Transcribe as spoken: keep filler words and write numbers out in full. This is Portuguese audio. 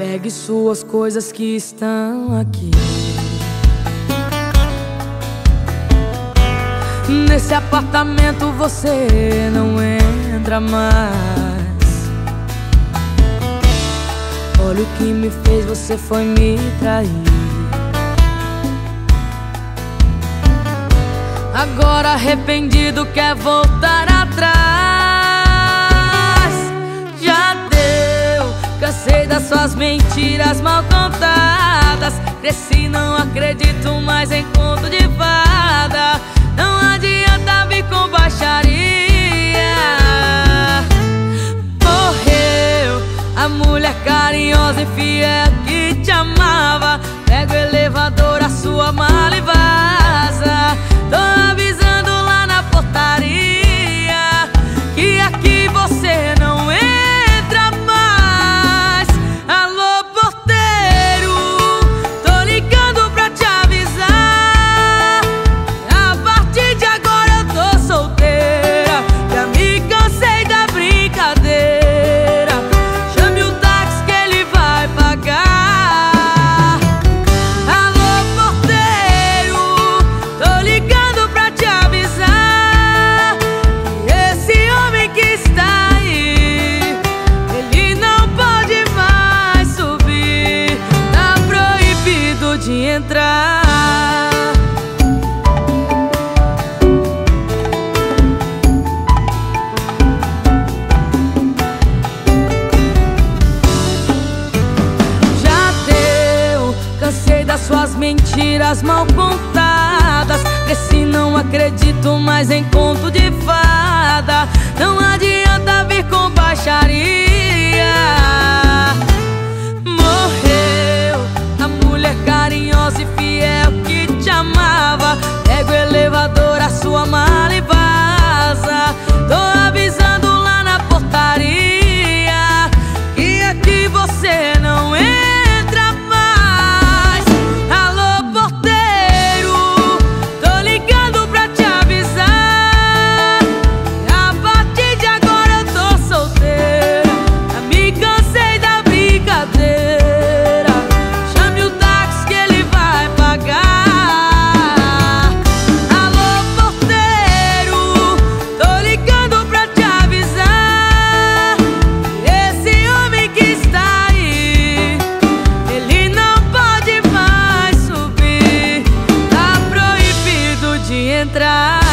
Pegue suas coisas que estão aqui. Nesse apartamento você não entra mais. Olha o que me fez, você foi me trair. Agora arrependido quer voltar atrás. Já deu, cansei das suas mentiras mal contadas. Cresci, não acredito mais em conto de fada. Não adianta vir com baixaria. Morreu a mulher carinhosa e fiel que te amava. Pega o elevador, a sua mala e vaza. Tô avisando lá na portaria que aqui você não entra mais. Alô, porteiro, tô ligando pra te avisar. A partir de agora eu tô solteira. Já me cansei da brincadeira. Chame o táxi que ele vai pagar. Alô, porteiro, tô ligando pra te avisar que esse homem que está aí, ele não pode mais subir. Tá proibido de entrar. Cansei das suas mentiras mal contadas. Cresci, não acredito mais em conto de fada. Não adianta vir com baixaria. Morreu a mulher carinhosa e fiel que te amava. Pega o elevador, a sua mala e vaza. Tô avisando lá na portaria que aqui você não entra. Entrar.